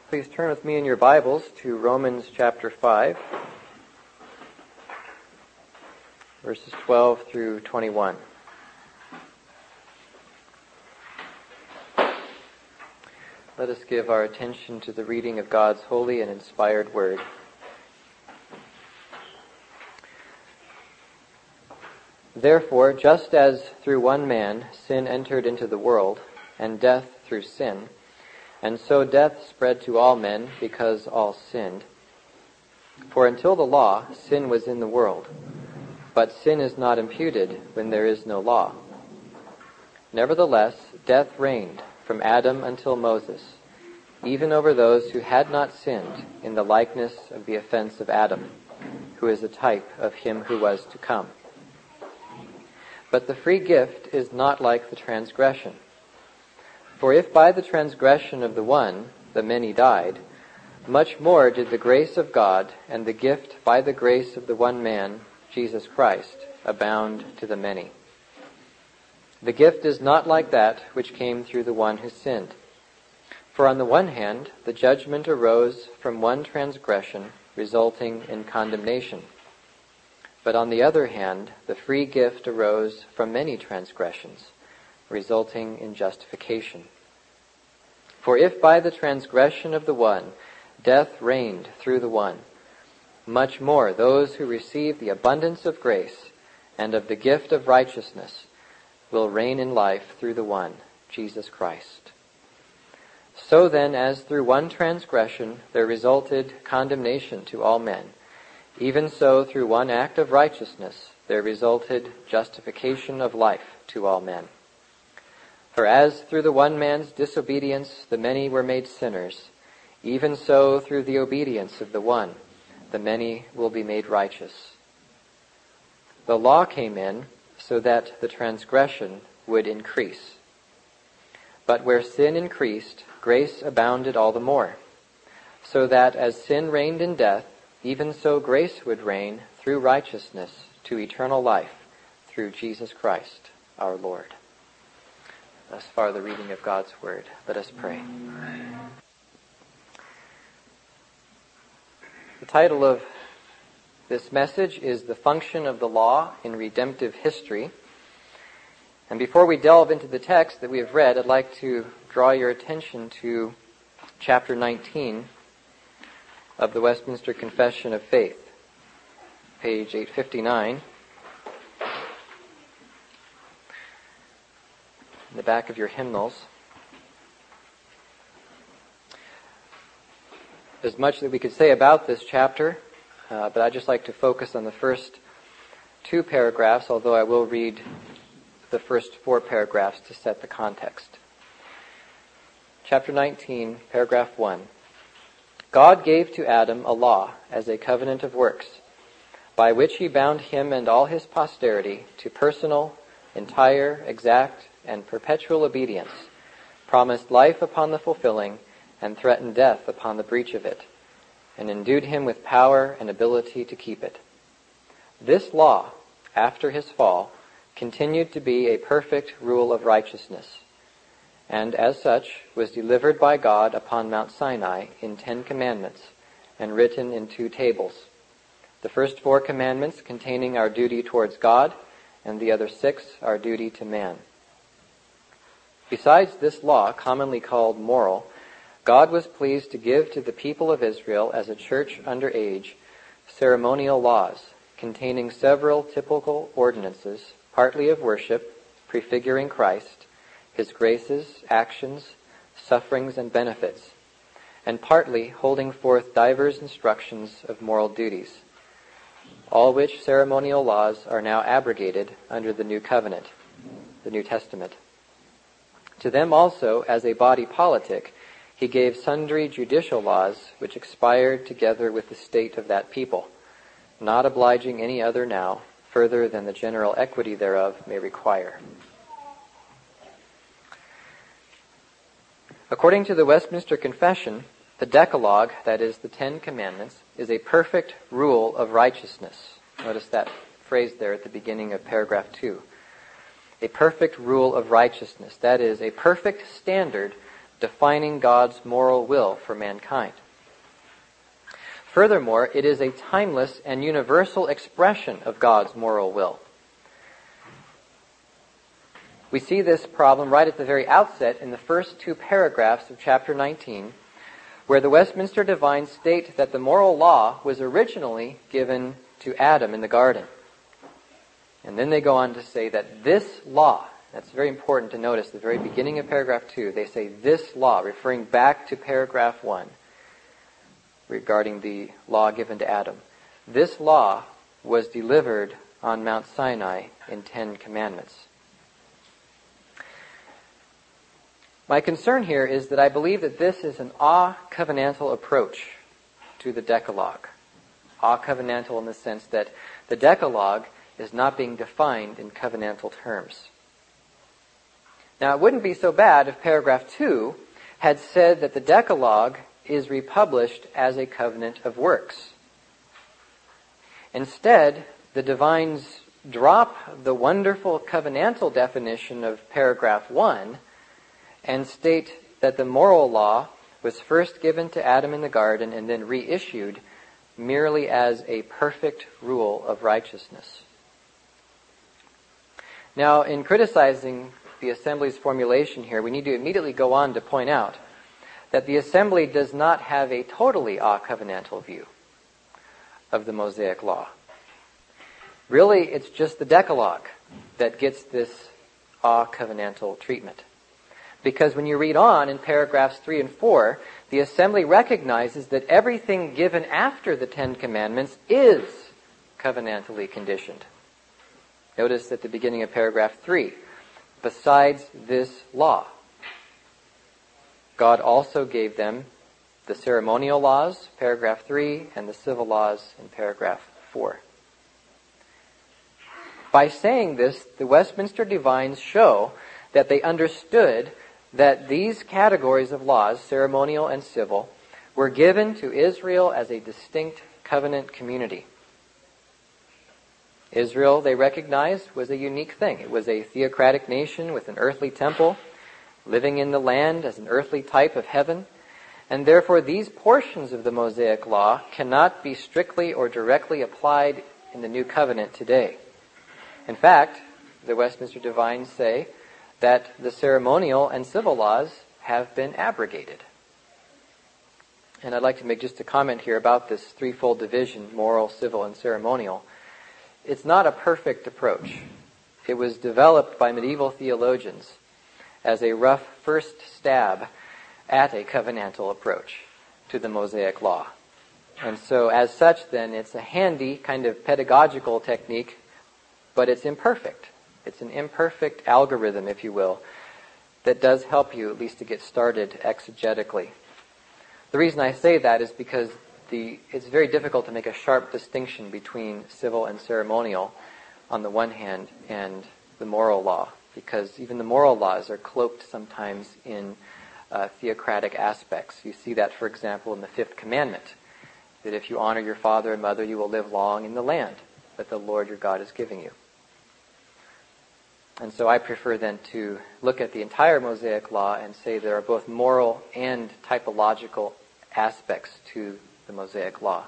Please turn with me in your Bibles to Romans chapter 5, verses 12 through 21. Let us give our attention to the reading of God's holy and inspired word. Therefore, just as through one man sin entered into the world, and death through sin, and so death spread to all men because all sinned. For until the law, sin was in the world, but sin is not imputed when there is no law. Nevertheless, death reigned from Adam until Moses, even over those who had not sinned in the likeness of the offense of Adam, who is a type of him who was to come. But the free gift is not like the transgression. For if by the transgression of the one the many died, much more did the grace of God and the gift by the grace of the one man, Jesus Christ, abound to the many. The gift is not like that which came through the one who sinned. For on the one hand, the judgment arose from one transgression, resulting in condemnation. But on the other hand, the free gift arose from many transgressions, resulting in justification. For if by the transgression of the one death reigned through the one, much more those who receive the abundance of grace and of the gift of righteousness will reign in life through the one, Jesus Christ. So then, as through one transgression there resulted condemnation to all men, even so through one act of righteousness there resulted justification of life to all men. For as through the one man's disobedience the many were made sinners, even so through the obedience of the one the many will be made righteous. The law came in so that the transgression would increase. But where sin increased, grace abounded all the more, so that as sin reigned in death, even so grace would reign through righteousness to eternal life through Jesus Christ our Lord. Thus far the reading of God's Word. Let us pray. The title of this message is The Function of the Law in Redemptive History. And before we delve into the text that we have read, I'd like to draw your attention to chapter 19 of the Westminster Confession of Faith, page 859. In the back of your hymnals. There's much that we could say about this chapter, but I'd just like to focus on the first two paragraphs, although I will read the first four paragraphs to set the context. Chapter 19, paragraph 1. God gave to Adam a law as a covenant of works, by which he bound him and all his posterity to personal, entire, exact, and perpetual obedience, promised life upon the fulfilling, and threatened death upon the breach of it, and endued him with power and ability to keep it. This law, after his fall, continued to be a perfect rule of righteousness, and as such was delivered by God upon Mount Sinai in 10 commandments, and written in 2 tables. The first 4 commandments containing our duty towards God, and the other 6 our duty to man. Besides this law, commonly called moral, God was pleased to give to the people of Israel as a church under age ceremonial laws containing several typical ordinances, partly of worship, prefiguring Christ, his graces, actions, sufferings, and benefits, and partly holding forth divers instructions of moral duties, all which ceremonial laws are now abrogated under the New Covenant, the New Testament. To them also, as a body politic, he gave sundry judicial laws which expired together with the state of that people, not obliging any other now, further than the general equity thereof may require. According to the Westminster Confession, the Decalogue, that is, the 10 Commandments, is a perfect rule of righteousness. Notice that phrase there at the beginning of paragraph 2. A perfect rule of righteousness, that is, a perfect standard defining God's moral will for mankind. Furthermore, it is a timeless and universal expression of God's moral will. We see this problem right at the very outset in the first 2 paragraphs of chapter 19, where the Westminster Divines state that the moral law was originally given to Adam in the garden. And then they go on to say that this law, that's very important to notice, the very beginning of paragraph 2, they say this law, referring back to paragraph 1, regarding the law given to Adam. This law was delivered on Mount Sinai in 10 commandments. My concern here is that I believe that this is an a-covenantal approach to the Decalogue. A-covenantal in the sense that the Decalogue is not being defined in covenantal terms. Now, it wouldn't be so bad if paragraph 2 had said that the Decalogue is republished as a covenant of works. Instead, the Divines drop the wonderful covenantal definition of paragraph 1 and state that the moral law was first given to Adam in the garden and then reissued merely as a perfect rule of righteousness. Now, in criticizing the Assembly's formulation here, we need to immediately go on to point out that the Assembly does not have a totally a-covenantal view of the Mosaic Law. Really, it's just the Decalogue that gets this a-covenantal treatment. Because when you read on in paragraphs 3 and 4, the Assembly recognizes that everything given after the 10 Commandments is covenantally conditioned. Notice at the beginning of paragraph 3, besides this law, God also gave them the ceremonial laws, paragraph 3, and the civil laws in paragraph 4. By saying this, the Westminster Divines show that they understood that these categories of laws, ceremonial and civil, were given to Israel as a distinct covenant community. Israel, they recognized, was a unique thing. It was a theocratic nation with an earthly temple, living in the land as an earthly type of heaven, and therefore these portions of the Mosaic Law cannot be strictly or directly applied in the New Covenant today. In fact, the Westminster Divines say that the ceremonial and civil laws have been abrogated. And I'd like to make just a comment here about this threefold division, moral, civil, and ceremonial. It's not a perfect approach. It was developed by medieval theologians as a rough first stab at a covenantal approach to the Mosaic Law. And so as such, then, it's a handy kind of pedagogical technique, but it's imperfect. It's an imperfect algorithm, if you will, that does help you at least to get started exegetically. The reason I say that is because it's very difficult to make a sharp distinction between civil and ceremonial on the one hand and the moral law, because even the moral laws are cloaked sometimes in theocratic aspects. You see that, for example, in the 5th commandment, that if you honor your father and mother, you will live long in the land that the Lord your God is giving you. And so I prefer then to look at the entire Mosaic Law and say there are both moral and typological aspects to the Mosaic Law.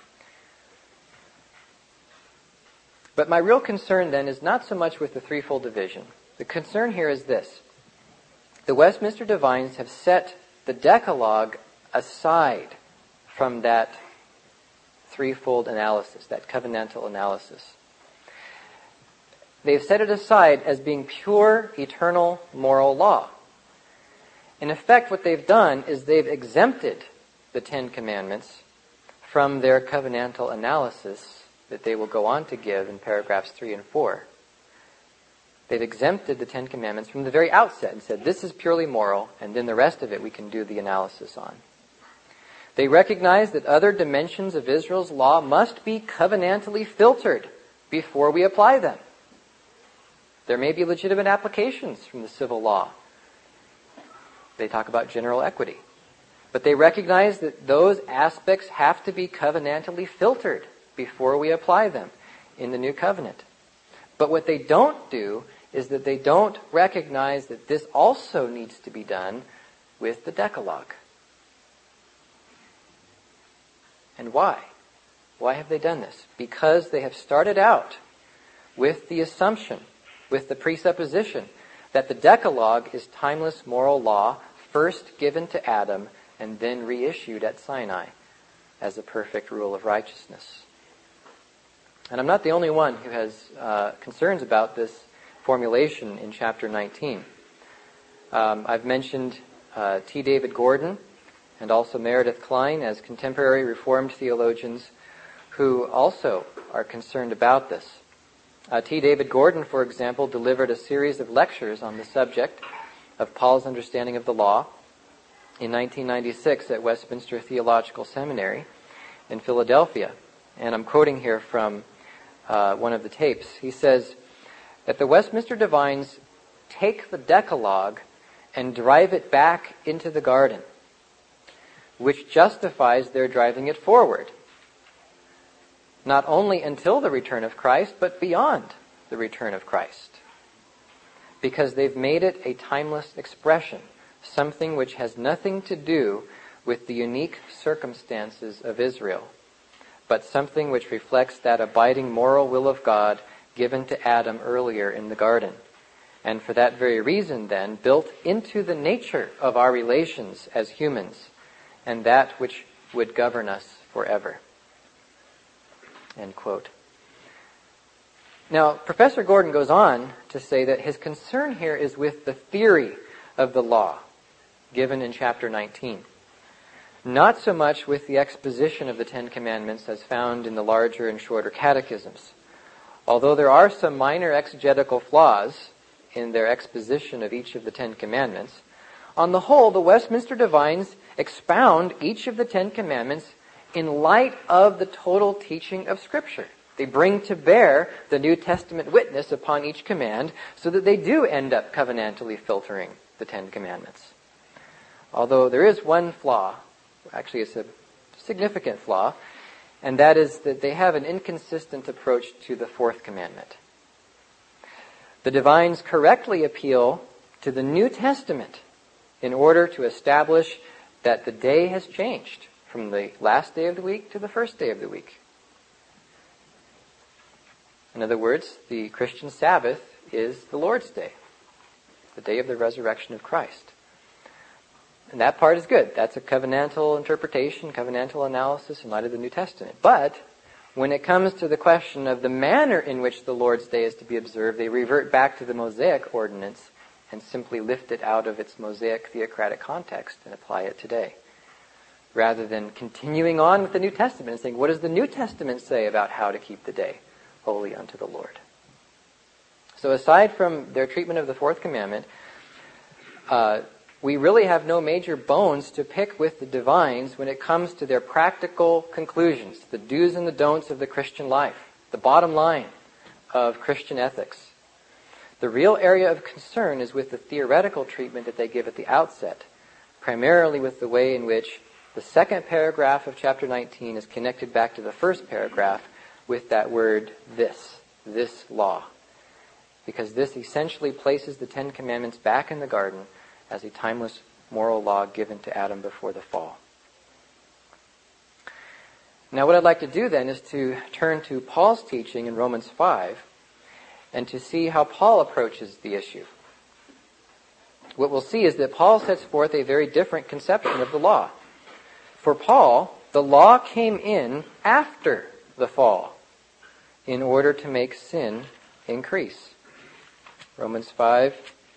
But my real concern then is not so much with the threefold division. The concern here is this. The Westminster Divines have set the Decalogue aside from that threefold analysis, that covenantal analysis. They've set it aside as being pure, eternal, moral law. In effect, what they've done is they've exempted the 10 Commandments from their covenantal analysis that they will go on to give in paragraphs 3 and 4. They've exempted the 10 Commandments from the very outset and said, this is purely moral, and then the rest of it we can do the analysis on. They recognize that other dimensions of Israel's law must be covenantally filtered before we apply them. There may be legitimate applications from the civil law. They talk about general equity. But they recognize that those aspects have to be covenantally filtered before we apply them in the new covenant. But what they don't do is that they don't recognize that this also needs to be done with the Decalogue. And why? Why have they done this? Because they have started out with the assumption, with the presupposition, that the Decalogue is timeless moral law, first given to Adam and then reissued at Sinai as a perfect rule of righteousness. And I'm not the only one who has concerns about this formulation in chapter 19. I've mentioned T. David Gordon and also Meredith Kline as contemporary Reformed theologians who also are concerned about this. T. David Gordon, for example, delivered a series of lectures on the subject of Paul's understanding of the law in 1996 at Westminster Theological Seminary in Philadelphia. And I'm quoting here from one of the tapes. He says that the Westminster Divines take the Decalogue and drive it back into the garden, which justifies their driving it forward, not only until the return of Christ, but beyond the return of Christ, because they've made it a timeless expression, something which has nothing to do with the unique circumstances of Israel, but something which reflects that abiding moral will of God given to Adam earlier in the garden, and for that very reason, then, built into the nature of our relations as humans, and that which would govern us forever. End quote. Now, Professor Gordon goes on to say that his concern here is with the theory of the law given in chapter 19. Not so much with the exposition of the Ten Commandments as found in the larger and shorter catechisms. Although there are some minor exegetical flaws in their exposition of each of the Ten Commandments, on the whole, the Westminster Divines expound each of the Ten Commandments in light of the total teaching of Scripture. They bring to bear the New Testament witness upon each command so that they do end up covenantally filtering the Ten Commandments. Although there is one flaw, actually it's a significant flaw, and that is that they have an inconsistent approach to the fourth commandment. The Divines correctly appeal to the New Testament in order to establish that the day has changed from the last day of the week to the first day of the week. In other words, the Christian Sabbath is the Lord's Day, the day of the resurrection of Christ. And that part is good. That's a covenantal interpretation, covenantal analysis in light of the New Testament. But when it comes to the question of the manner in which the Lord's Day is to be observed, they revert back to the Mosaic ordinance and simply lift it out of its Mosaic theocratic context and apply it today, rather than continuing on with the New Testament and saying, what does the New Testament say about how to keep the day holy unto the Lord? So aside from their treatment of the fourth commandment, we really have no major bones to pick with the Divines when it comes to their practical conclusions, the do's and the don'ts of the Christian life, the bottom line of Christian ethics. The real area of concern is with the theoretical treatment that they give at the outset, primarily with the way in which the second paragraph of chapter 19 is connected back to the first paragraph with that word this law. Because this essentially places the Ten Commandments back in the garden as a timeless moral law given to Adam before the fall. Now what I'd like to do then is to turn to Paul's teaching in Romans 5 and to see how Paul approaches the issue. What we'll see is that Paul sets forth a very different conception of the law. For Paul, the law came in after the fall in order to make sin increase. Romans 5.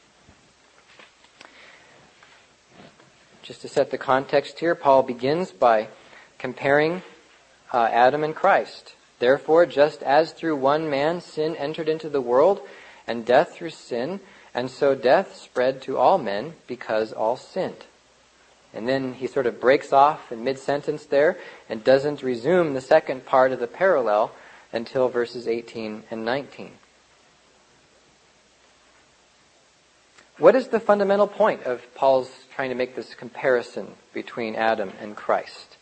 Just to set the context here, Paul begins by comparing Adam and Christ. Therefore, just as through one man sin entered into the world, and death through sin, and so death spread to all men because all sinned. And then he sort of breaks off in mid-sentence there and doesn't resume the second part of the parallel until verses 18 and 19. What is the fundamental point of Paul's trying to make this comparison between Adam and Christ?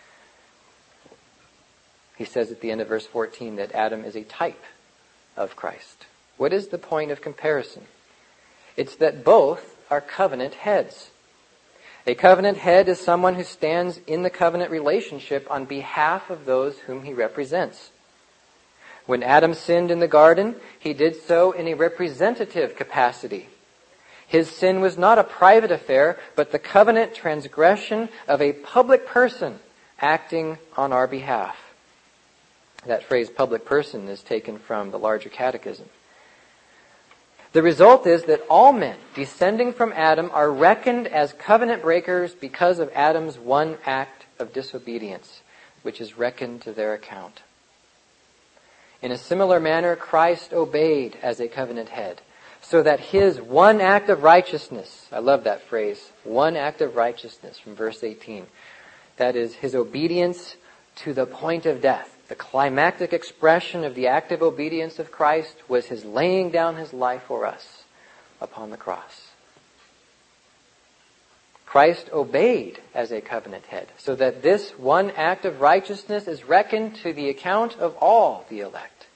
He says at the end of verse 14 that Adam is a type of Christ. What is the point of comparison? It's that both are covenant heads. A covenant head is someone who stands in the covenant relationship on behalf of those whom he represents. When Adam sinned in the garden, he did so in a representative capacity. His sin was not a private affair, but the covenant transgression of a public person acting on our behalf. That phrase, public person, is taken from the larger catechism. The result is that all men descending from Adam are reckoned as covenant breakers because of Adam's one act of disobedience, which is reckoned to their account. In a similar manner, Christ obeyed as a covenant head, so that his one act of righteousness, I love that phrase, one act of righteousness from verse 18, that is, his obedience to the point of death. The climactic expression of the active obedience of Christ was his laying down his life for us upon the cross. Christ obeyed as a covenant head, so that this one act of righteousness is reckoned to the account of all the elect.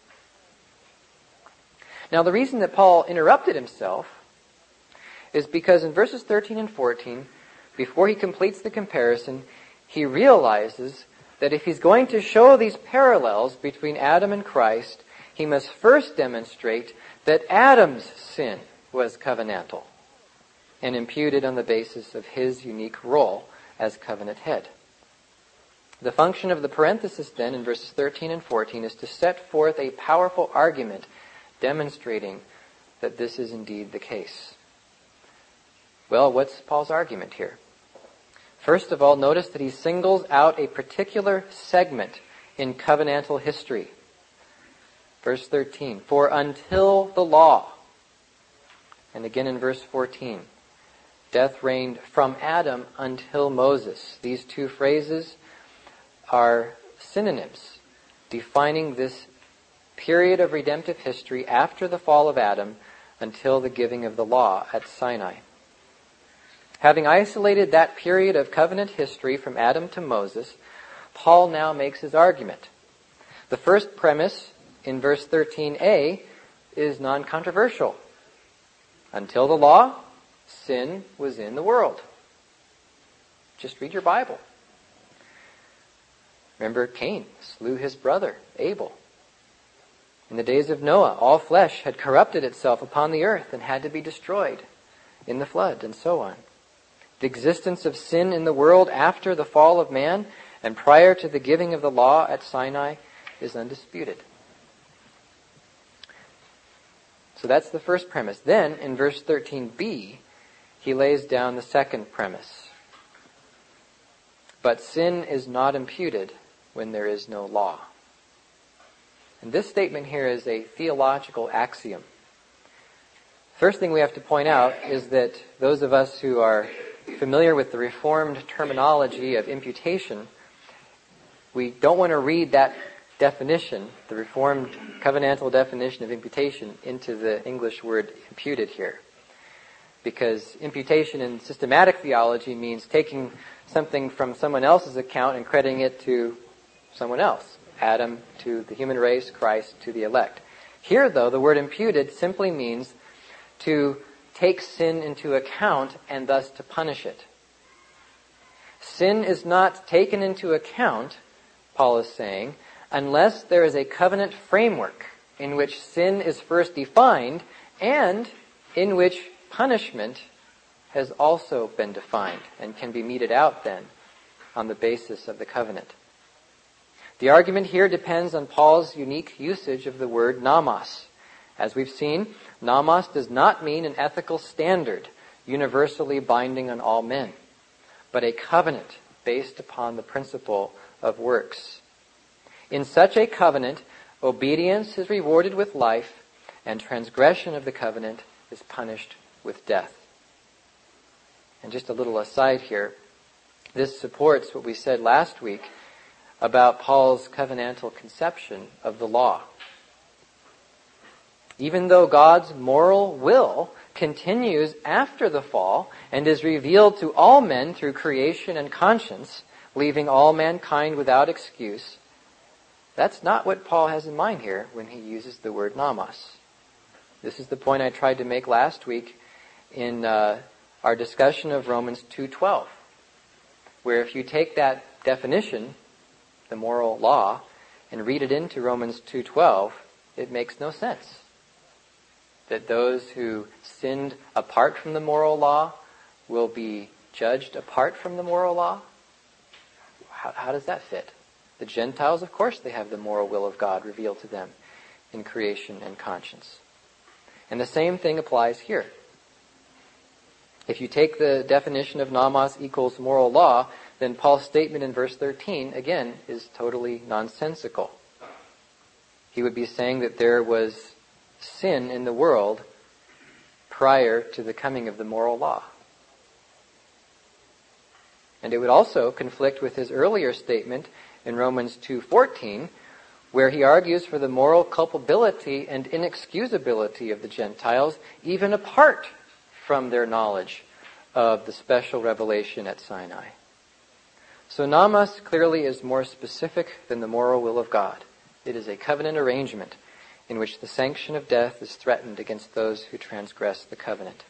Now, the reason that Paul interrupted himself is because in verses 13 and 14, before he completes the comparison, he realizes that if he's going to show these parallels between Adam and Christ, he must first demonstrate that Adam's sin was covenantal and imputed on the basis of his unique role as covenant head. The function of the parenthesis then in verses 13 and 14 is to set forth a powerful argument demonstrating that this is indeed the case. Well, what's Paul's argument here? First of all, notice that he singles out a particular segment in covenantal history. Verse 13, for until the law. And again in verse 14, death reigned from Adam until Moses. These two phrases are synonyms, defining this period of redemptive history after the fall of Adam until the giving of the law at Sinai. Having isolated that period of covenant history from Adam to Moses, Paul now makes his argument. The first premise in verse 13a is non-controversial. Until the law, sin was in the world. Just read your Bible. Remember, Cain slew his brother, Abel. In the days of Noah, all flesh had corrupted itself upon the earth and had to be destroyed in the flood, and so on. The existence of sin in the world after the fall of man and prior to the giving of the law at Sinai is undisputed. So that's the first premise. Then, in verse 13b, he lays down the second premise. But sin is not imputed when there is no law. And this statement here is a theological axiom. First thing we have to point out is that those of us who are familiar with the Reformed terminology of imputation, we don't want to read that definition, the Reformed covenantal definition of imputation, into the English word imputed here. Because imputation in systematic theology means taking something from someone else's account and crediting it to someone else. Adam to the human race, Christ to the elect. Here, though, the word imputed simply means to take sin into account and thus to punish it. Sin is not taken into account, Paul is saying, unless there is a covenant framework in which sin is first defined and in which punishment has also been defined and can be meted out then on the basis of the covenant. The argument here depends on Paul's unique usage of the word nomos. As we've seen, nomos does not mean an ethical standard universally binding on all men, but a covenant based upon the principle of works. In such a covenant, obedience is rewarded with life, and transgression of the covenant is punished with death. And just a little aside here, this supports what we said last week about Paul's covenantal conception of the law. Even though God's moral will continues after the fall and is revealed to all men through creation and conscience, leaving all mankind without excuse, that's not what Paul has in mind here when he uses the word nomos. This is the point I tried to make last week in our discussion of Romans 2:12, where if you take that definition, the moral law, and read it into Romans 2:12, it makes no sense. That those who sinned apart from the moral law will be judged apart from the moral law? How does that fit? The Gentiles, of course, they have the moral will of God revealed to them in creation and conscience. And the same thing applies here. If you take the definition of nomos equals moral law, then Paul's statement in verse 13, again, is totally nonsensical. He would be saying that there was sin in the world prior to the coming of the moral law. And it would also conflict with his earlier statement in Romans 2:14, where he argues for the moral culpability and inexcusability of the Gentiles, even apart from their knowledge of the special revelation at Sinai. So nomos clearly is more specific than the moral will of God. It is a covenant arrangement in which the sanction of death is threatened against those who transgress the covenant.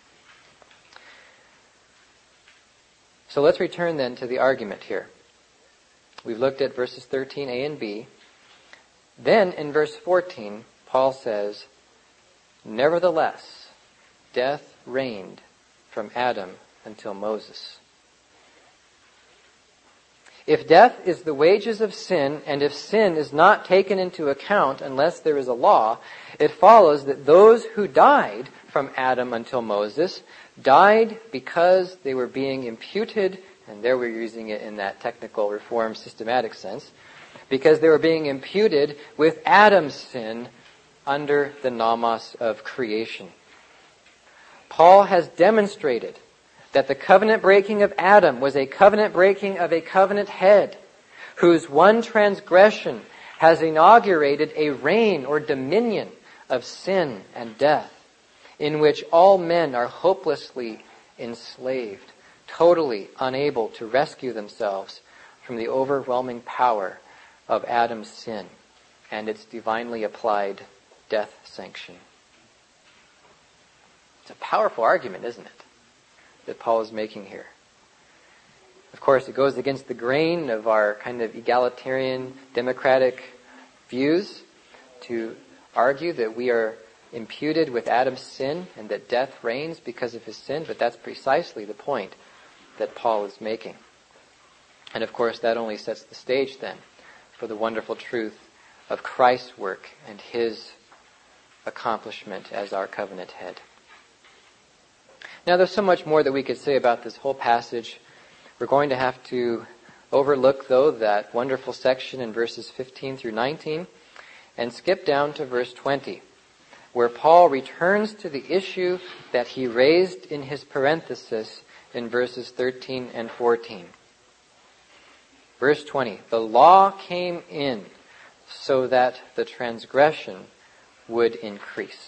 So let's return then to the argument here. We've looked at verses 13a and b. Then in verse 14, Paul says, "Nevertheless, death reigned from Adam until Moses." If death is the wages of sin, and if sin is not taken into account unless there is a law, it follows that those who died from Adam until Moses died because they were being imputed, and there we're using it in that technical reform systematic sense, because they were being imputed with Adam's sin under the nomos of creation. Paul has demonstrated that the covenant breaking of Adam was a covenant breaking of a covenant head, whose one transgression has inaugurated a reign or dominion of sin and death, in which all men are hopelessly enslaved, totally unable to rescue themselves from the overwhelming power of Adam's sin and its divinely applied death sanction. It's a powerful argument, isn't it, that Paul is making here? Of course, it goes against the grain of our kind of egalitarian, democratic views to argue that we are imputed with Adam's sin and that death reigns because of his sin, but that's precisely the point that Paul is making. And of course, that only sets the stage then for the wonderful truth of Christ's work and his accomplishment as our covenant head. Now, there's so much more that we could say about this whole passage. We're going to have to overlook, though, that wonderful section in verses 15 through 19 and skip down to verse 20, where Paul returns to the issue that he raised in his parenthesis in verses 13 and 14. Verse 20, "The law came in so that the transgression would increase."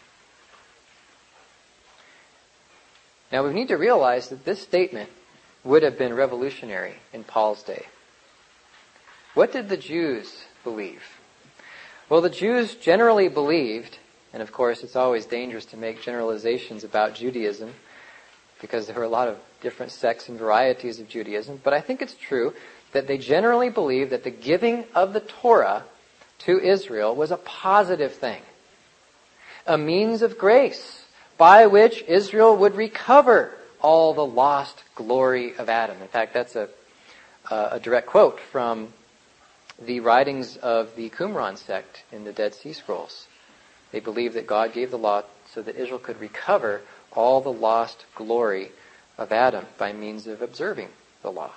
Now we need to realize that this statement would have been revolutionary in Paul's day. What did the Jews believe? Well, the Jews generally believed, and of course it's always dangerous to make generalizations about Judaism because there were a lot of different sects and varieties of Judaism, but I think it's true that they generally believed that the giving of the Torah to Israel was a positive thing, a means of grace by which Israel would recover all the lost glory of Adam. In fact, that's a direct quote from the writings of the Qumran sect in the Dead Sea Scrolls. They believed that God gave the law so that Israel could recover all the lost glory of Adam by means of observing the law.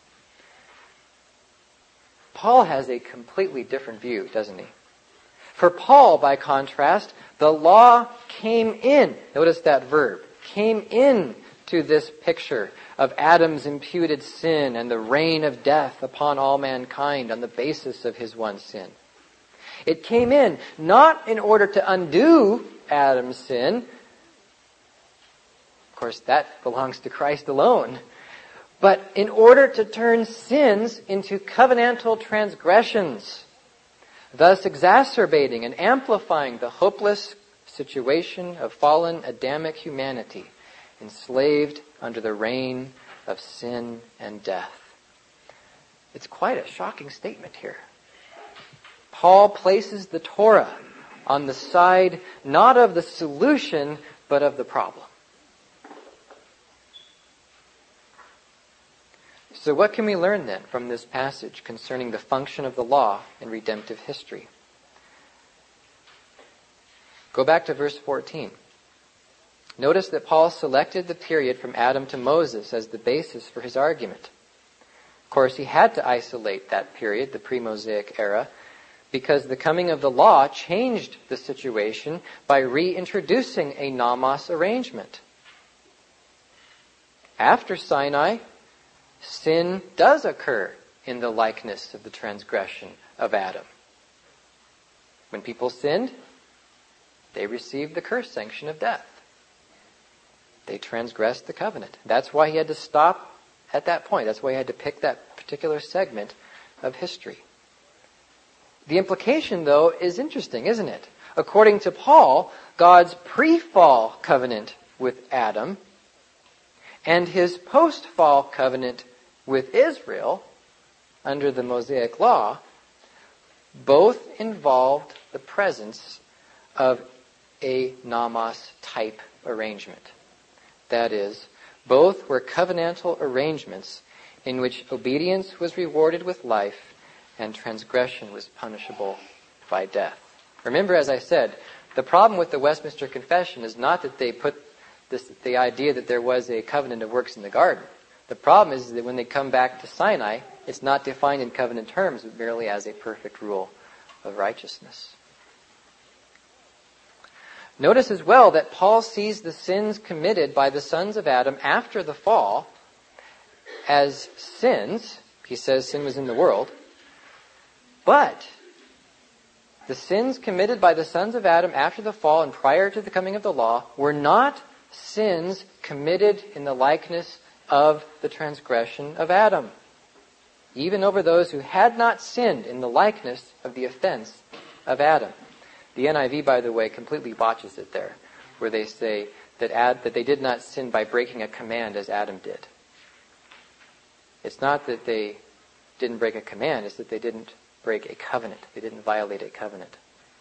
Paul has a completely different view, doesn't he? For Paul, by contrast, the law came in. Notice that verb. Came in to this picture of Adam's imputed sin and the reign of death upon all mankind on the basis of his one sin. It came in not in order to undo Adam's sin. Of course, that belongs to Christ alone. But in order to turn sins into covenantal transgressions, thus exacerbating and amplifying the hopeless situation of fallen Adamic humanity, enslaved under the reign of sin and death. It's quite a shocking statement here. Paul places the Torah on the side not of the solution, but of the problem. So what can we learn then from this passage concerning the function of the law in redemptive history? Go back to verse 14. Notice that Paul selected the period from Adam to Moses as the basis for his argument. Of course, he had to isolate that period, the pre-Mosaic era, because the coming of the law changed the situation by reintroducing a nomos arrangement. After Sinai, sin does occur in the likeness of the transgression of Adam. When people sinned, they received the curse sanction of death. They transgressed the covenant. That's why he had to stop at that point. That's why he had to pick that particular segment of history. The implication, though, is interesting, isn't it? According to Paul, God's pre-fall covenant with Adam and his post-fall covenant with Israel under the Mosaic law both involved the presence of a nomos type arrangement. That is, both were covenantal arrangements in which obedience was rewarded with life and transgression was punishable by death. Remember, as I said, the problem with the Westminster Confession is not that they put the idea that there was a covenant of works in the garden. The problem is that when they come back to Sinai, it's not defined in covenant terms, but merely as a perfect rule of righteousness. Notice as well that Paul sees the sins committed by the sons of Adam after the fall as sins. He says sin was in the world. But the sins committed by the sons of Adam after the fall and prior to the coming of the law were not sins committed in the likeness of the transgression of Adam, even over those who had not sinned in the likeness of the offense of Adam. The NIV, by the way, completely botches it there, where they say that they did not sin by breaking a command as Adam did. It's not that they didn't break a command, it's that they didn't break a covenant. They didn't violate a covenant.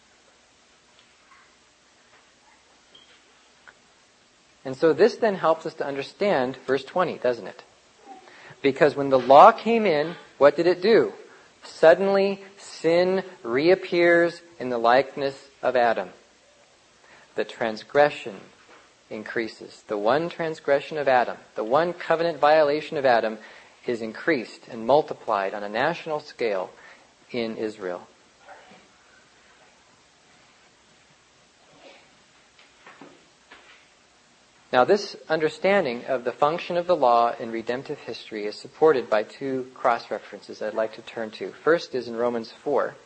And so this then helps us to understand verse 20, doesn't it? Because when the law came in, what did it do? Suddenly, sin reappears in the likeness of Adam. The transgression increases. The one transgression of Adam, the one covenant violation of Adam, is increased and multiplied on a national scale in Israel. Now, this understanding of the function of the law in redemptive history is supported by two cross-references I'd like to turn to. First is in Romans 4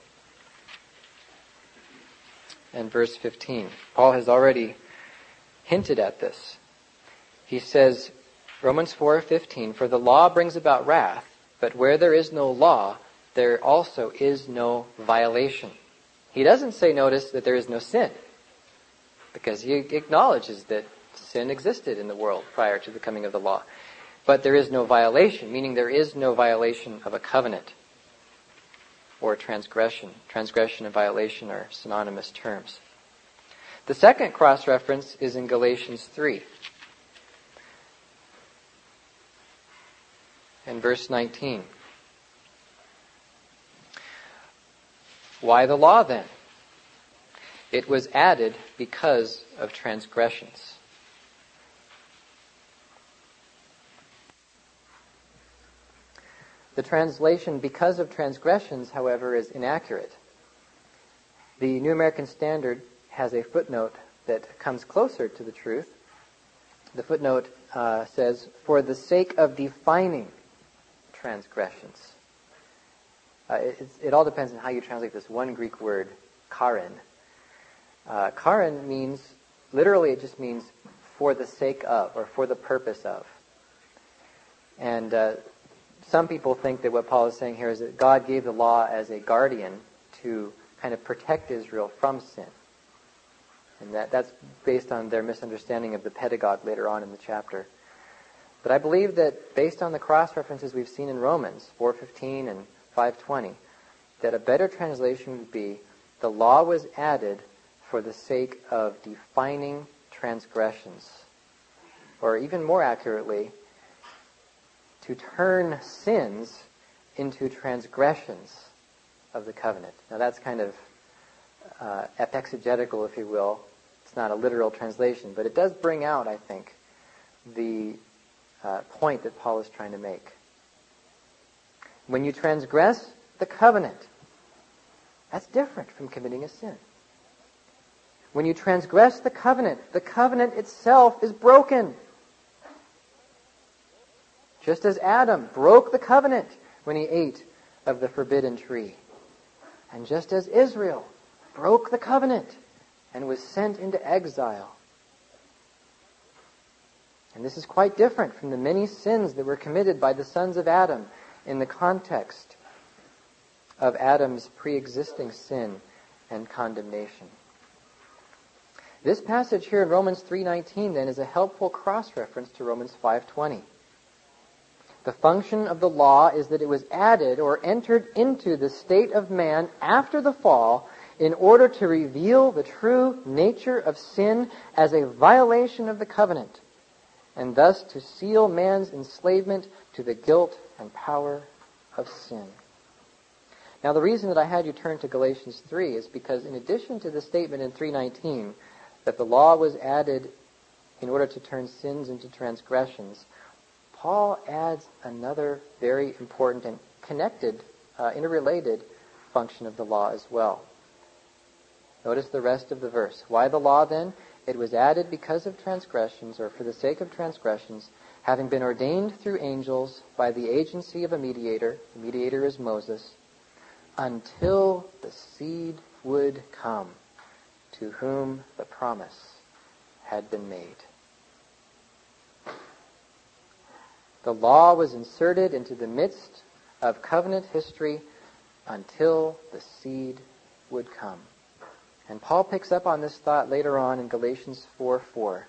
and verse 15. Paul has already hinted at this. He says, Romans 4:15, "For the law brings about wrath, but where there is no law, there also is no violation." He doesn't say, notice, that there is no sin, because he acknowledges that sin existed in the world prior to the coming of the law. But there is no violation, meaning there is no violation of a covenant or transgression. Transgression and violation are synonymous terms. The second cross-reference is in Galatians 3. And verse 19. Why the law then? It was added because of transgressions. The translation "because of transgressions," however, is inaccurate. The New American Standard has a footnote that comes closer to the truth. The footnote says, "for the sake of defining transgressions." It all depends on how you translate this one Greek word, karen. Karen means, literally it just means for the sake of, or for the purpose of. And some people think that what Paul is saying here is that God gave the law as a guardian to kind of protect Israel from sin. And that's based on their misunderstanding of the pedagogue later on in the chapter. But I believe that based on the cross-references we've seen in Romans 4:15 and 5:20, that a better translation would be, the law was added for the sake of defining transgressions. Or even more accurately, to turn sins into transgressions of the covenant. Now that's kind of exegetical, if you will. It's not a literal translation, but it does bring out, I think, the point that Paul is trying to make. When you transgress the covenant, that's different from committing a sin. When you transgress the covenant itself is broken. Just as Adam broke the covenant when he ate of the forbidden tree. And just as Israel broke the covenant and was sent into exile. And this is quite different from the many sins that were committed by the sons of Adam in the context of Adam's pre-existing sin and condemnation. This passage here in Romans 3:19 then is a helpful cross-reference to Romans 5:20. The function of the law is that it was added or entered into the state of man after the fall in order to reveal the true nature of sin as a violation of the covenant, and thus to seal man's enslavement to the guilt and power of sin. Now the reason that I had you turn to Galatians 3 is because in addition to the statement in 3:19 that the law was added in order to turn sins into transgressions, Paul adds another very important and connected, interrelated function of the law as well. Notice the rest of the verse. Why the law then? It was added because of transgressions, or for the sake of transgressions, having been ordained through angels by the agency of a mediator. The mediator is Moses, until the seed would come, to whom the promise had been made. The law was inserted into the midst of covenant history until the seed would come. And Paul picks up on this thought later on in Galatians 4:4.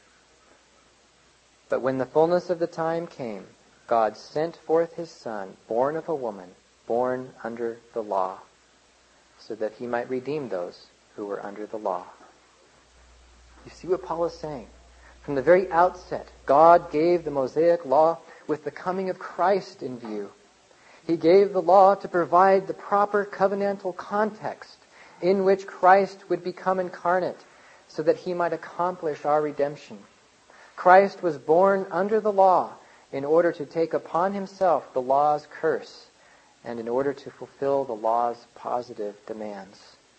But when the fullness of the time came, God sent forth his Son, born of a woman, born under the law, so that he might redeem those who were under the law. You see what Paul is saying? From the very outset, God gave the Mosaic law with the coming of Christ in view. He gave the law to provide the proper covenantal context in which Christ would become incarnate so that he might accomplish our redemption. Christ was born under the law in order to take upon himself the law's curse and in order to fulfill the law's positive demands.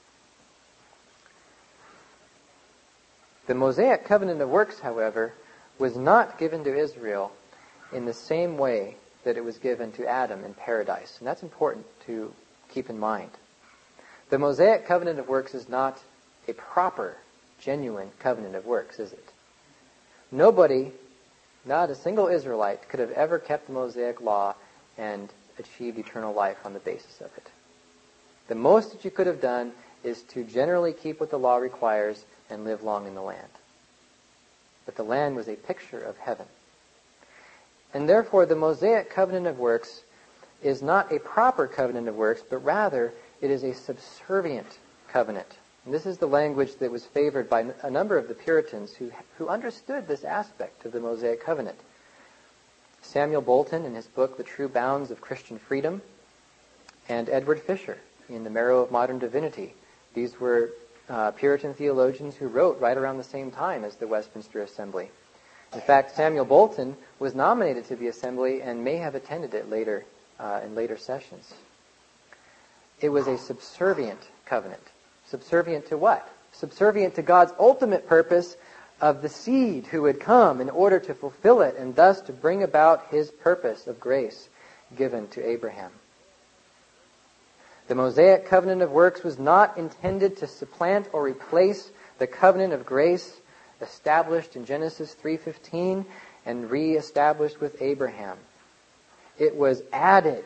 The Mosaic covenant of works, however, was not given to Israel in the same way that it was given to Adam in paradise. And that's important to keep in mind. The Mosaic covenant of works is not a proper, genuine covenant of works, is it? Nobody, not a single Israelite, could have ever kept the Mosaic law and achieved eternal life on the basis of it. The most that you could have done is to generally keep what the law requires and live long in the land. But the land was a picture of heaven. And therefore the Mosaic covenant of works is not a proper covenant of works, but rather it is a subservient covenant. And this is the language that was favored by a number of the Puritans who understood this aspect of the Mosaic covenant. Samuel Bolton in his book, The True Bounds of Christian Freedom, and Edward Fisher in The Marrow of Modern Divinity. These were Puritan theologians who wrote right around the same time as the Westminster Assembly. In fact, Samuel Bolton was nominated to the Assembly and may have attended it later in later sessions. It was a subservient covenant. Subservient to what? Subservient to God's ultimate purpose of the seed who would come in order to fulfill it and thus to bring about his purpose of grace given to Abraham. The Mosaic covenant of works was not intended to supplant or replace the covenant of grace established in Genesis 3:15 and re-established with Abraham. It was added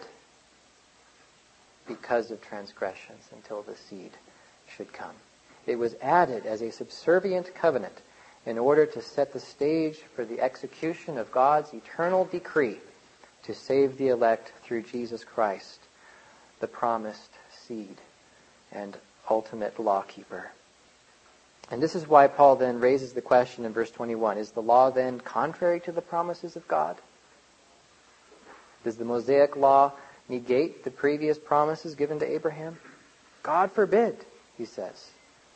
because of transgressions until the seed should come. It was added as a subservient covenant, in order to set the stage for the execution of God's eternal decree to save the elect through Jesus Christ, the promised seed and ultimate lawkeeper. And this is why Paul then raises the question in verse 21, is the law then contrary to the promises of God? Does the Mosaic law negate the previous promises given to Abraham? God forbid, he says.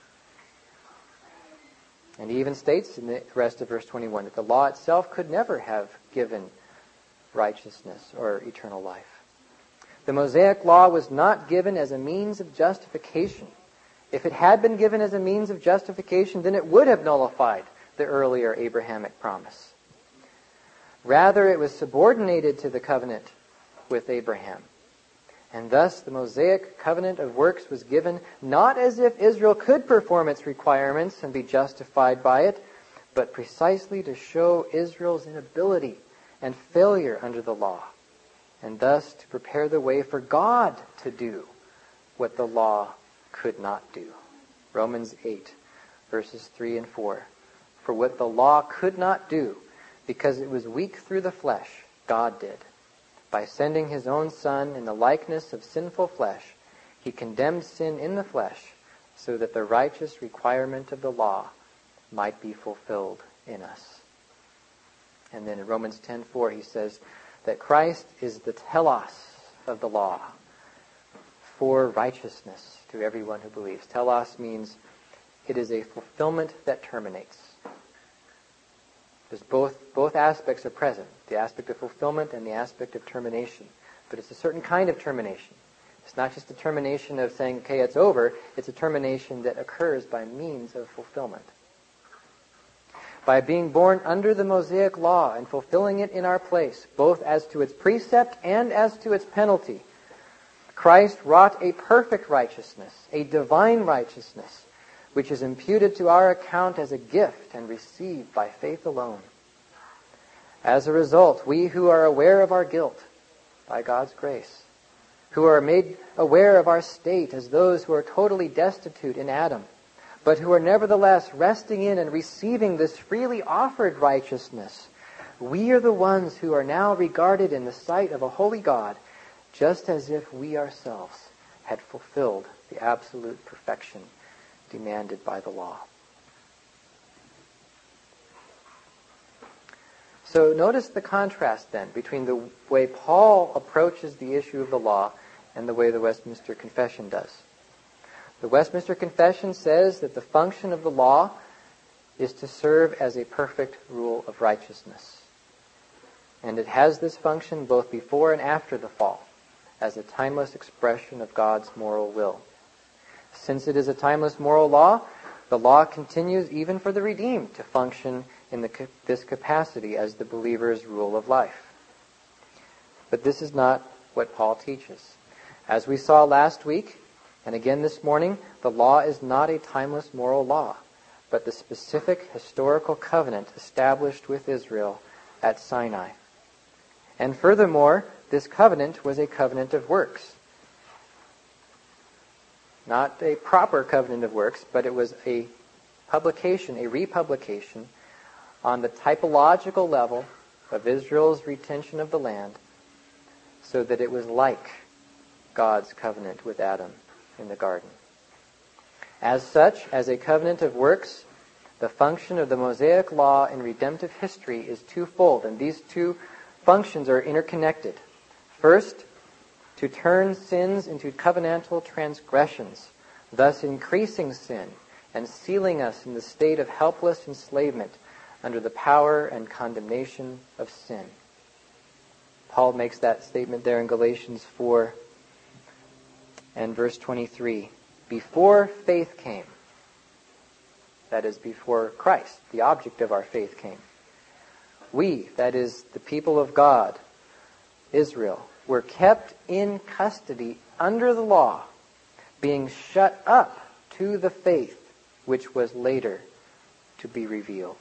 And he even states in the rest of verse 21 that the law itself could never have given righteousness or eternal life. The Mosaic law was not given as a means of justification. If it had been given as a means of justification, then it would have nullified the earlier Abrahamic promise. Rather, it was subordinated to the covenant with Abraham. And thus, the Mosaic covenant of works was given not as if Israel could perform its requirements and be justified by it, but precisely to show Israel's inability and failure under the law, and thus to prepare the way for God to do what the law could not do. Romans 8, verses 3 and 4. For what the law could not do, because it was weak through the flesh, God did. By sending his own Son in the likeness of sinful flesh, he condemned sin in the flesh, so that the righteous requirement of the law might be fulfilled in us. And then in Romans 10:4 he says that Christ is the telos of the law for righteousness to everyone who believes. Telos means it is a fulfillment that terminates. There's both aspects are present, the aspect of fulfillment and the aspect of termination. But it's a certain kind of termination. It's not just a termination of saying, okay, it's over. It's a termination that occurs by means of fulfillment. By being born under the Mosaic law and fulfilling it in our place, both as to its precept and as to its penalty, Christ wrought a perfect righteousness, a divine righteousness, which is imputed to our account as a gift and received by faith alone. As a result, we who are aware of our guilt by God's grace, who are made aware of our state as those who are totally destitute in Adam, but who are nevertheless resting in and receiving this freely offered righteousness, we are the ones who are now regarded in the sight of a holy God, just as if we ourselves had fulfilled the absolute perfection demanded by the law. So notice the contrast then between the way Paul approaches the issue of the law and the way the Westminster Confession does. The Westminster Confession says that the function of the law is to serve as a perfect rule of righteousness. And it has this function both before and after the fall, as a timeless expression of God's moral will. Since it is a timeless moral law, the law continues even for the redeemed to function in this capacity as the believer's rule of life. But this is not what Paul teaches. As we saw last week, and again this morning, the law is not a timeless moral law, but the specific historical covenant established with Israel at Sinai. And furthermore, this covenant was a covenant of works. Not a proper covenant of works, but it was a publication, a republication, on the typological level of Israel's retention of the land, so that it was like God's covenant with Adam in the garden. As such, as a covenant of works, the function of the Mosaic law in redemptive history is twofold, and these two functions are interconnected. First, to turn sins into covenantal transgressions, thus increasing sin and sealing us in the state of helpless enslavement under the power and condemnation of sin. Paul makes that statement there in Galatians 4 and verse 23. Before faith came, that is, before Christ, the object of our faith, came, we, that is, the people of God, Israel, were kept in custody under the law, being shut up to the faith which was later to be revealed.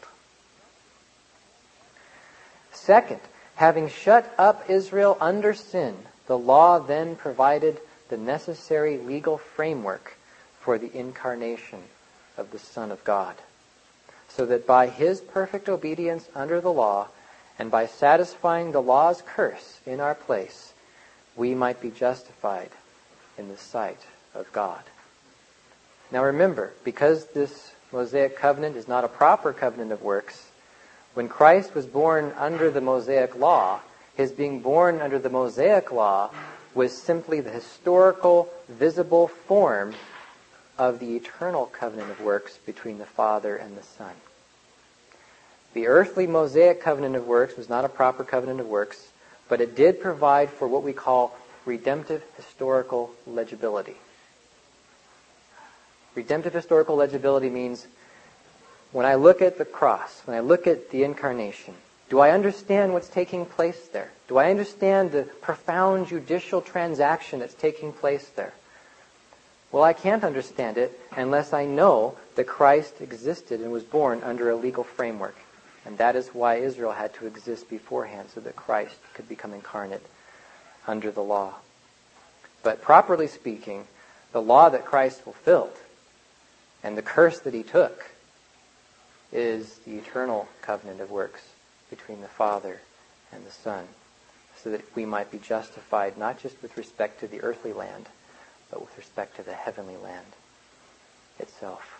Second, having shut up Israel under sin, the law then provided the necessary legal framework for the incarnation of the Son of God. so that by his perfect obedience under the law, and by satisfying the law's curse in our place, we might be justified in the sight of God. Now remember, because this Mosaic covenant is not a proper covenant of works, when Christ was born under the Mosaic law, his being born under the Mosaic law was simply the historical, visible form of the eternal covenant of works between the Father and the Son. The earthly Mosaic covenant of works was not a proper covenant of works, but it did provide for what we call redemptive historical legibility. Redemptive historical legibility means when I look at the cross, when I look at the incarnation, do I understand what's taking place there? Do I understand the profound judicial transaction that's taking place there? Well, I can't understand it unless I know that Christ existed and was born under a legal framework. And that is why Israel had to exist beforehand, so that Christ could become incarnate under the law. But properly speaking, the law that Christ fulfilled and the curse that he took is the eternal covenant of works between the Father and the Son, so that we might be justified not just with respect to the earthly land, but with respect to the heavenly land itself.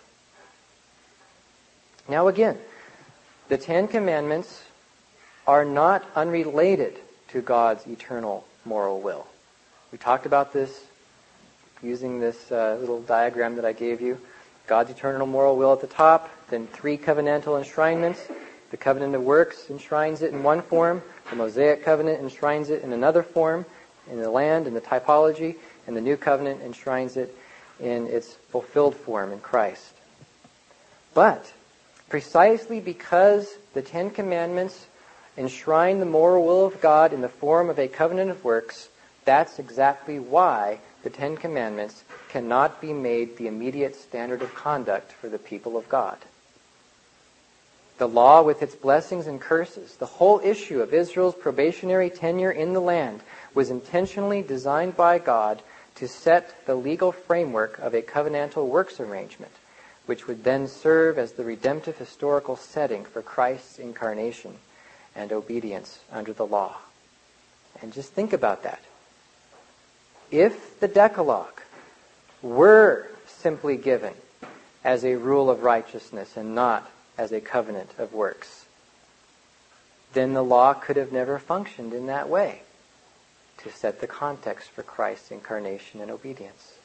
Now again, the Ten Commandments are not unrelated to God's eternal moral will. We talked about this using this little diagram that I gave you. God's eternal moral will at the top, then 3 covenantal enshrinements. The covenant of works enshrines it in one form. The Mosaic covenant enshrines it in another form, in the land, in the typology. And the new covenant enshrines it in its fulfilled form in Christ. But precisely because the Ten Commandments enshrine the moral will of God in the form of a covenant of works, that's exactly why the Ten Commandments cannot be made the immediate standard of conduct for the people of God. The law with its blessings and curses, the whole issue of Israel's probationary tenure in the land, was intentionally designed by God to set the legal framework of a covenantal works arrangement, which would then serve as the redemptive historical setting for Christ's incarnation and obedience under the law. And just think about that. If the Decalogue were simply given as a rule of righteousness and not as a covenant of works, then the law could have never functioned in that way to set the context for Christ's incarnation and obedience.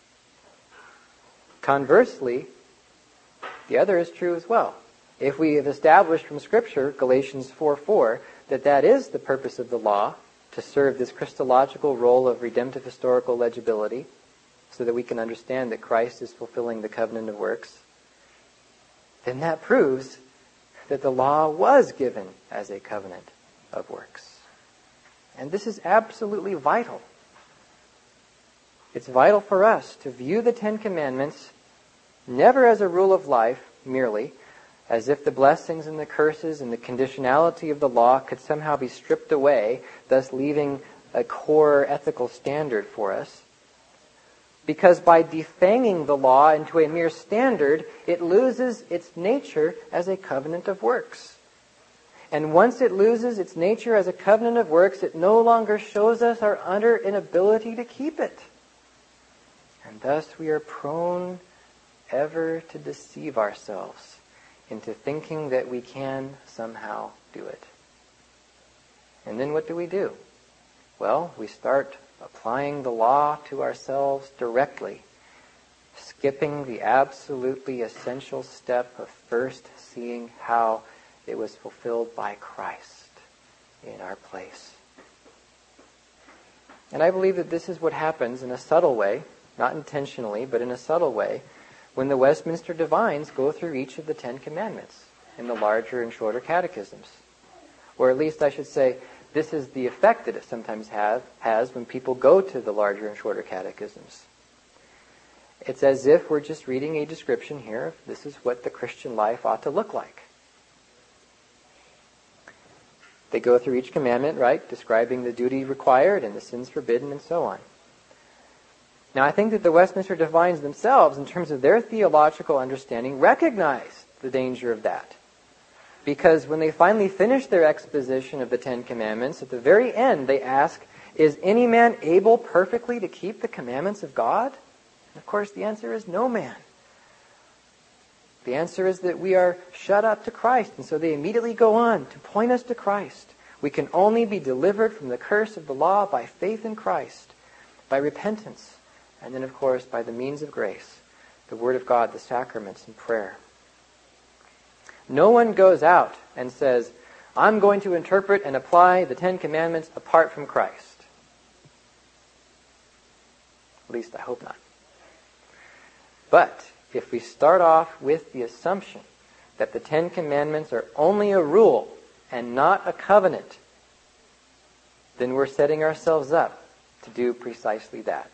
Conversely, the other is true as well. If we have established from Scripture, Galatians 4:4, that is the purpose of the law, to serve this Christological role of redemptive historical legibility, so that we can understand that Christ is fulfilling the covenant of works, then that proves that the law was given as a covenant of works. And this is absolutely vital. It's vital for us to view the Ten Commandments never as a rule of life merely, as if the blessings and the curses and the conditionality of the law could somehow be stripped away, thus leaving a core ethical standard for us. Because by defanging the law into a mere standard, it loses its nature as a covenant of works. And once it loses its nature as a covenant of works, it no longer shows us our utter inability to keep it. And thus we are prone ever to deceive ourselves into thinking that we can somehow do it. And then what do? Well, we start applying the law to ourselves directly, skipping the absolutely essential step of first seeing how it was fulfilled by Christ in our place. And I believe that this is what happens in a subtle way, not intentionally, but in a subtle way, when the Westminster Divines go through each of the Ten Commandments in the larger and shorter catechisms. Or at least I should say, this is the effect that it sometimes has when people go to the larger and shorter catechisms. It's as if we're just reading a description here of this is what the Christian life ought to look like. They go through each commandment, right, describing the duty required and the sins forbidden and so on. Now, I think that the Westminster Divines themselves, in terms of their theological understanding, recognize the danger of that. Because when they finally finish their exposition of the Ten Commandments, at the very end they ask, is any man able perfectly to keep the commandments of God? And of course the answer is no man. The answer is that we are shut up to Christ. And so they immediately go on to point us to Christ. We can only be delivered from the curse of the law by faith in Christ, by repentance, and then of course by the means of grace, the Word of God, the sacraments, and prayer. No one goes out and says, I'm going to interpret and apply the Ten Commandments apart from Christ. At least I hope not. But if we start off with the assumption that the Ten Commandments are only a rule and not a covenant, then we're setting ourselves up to do precisely that.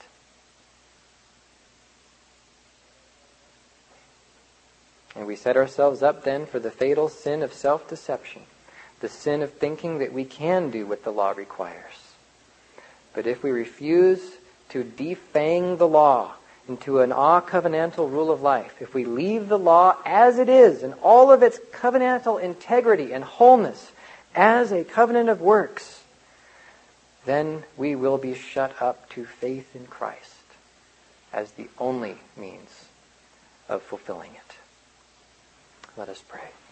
And we set ourselves up then for the fatal sin of self-deception, the sin of thinking that we can do what the law requires. But if we refuse to defang the law into an covenantal rule of life, if we leave the law as it is in all of its covenantal integrity and wholeness as a covenant of works, then we will be shut up to faith in Christ as the only means of fulfilling it. Let us pray.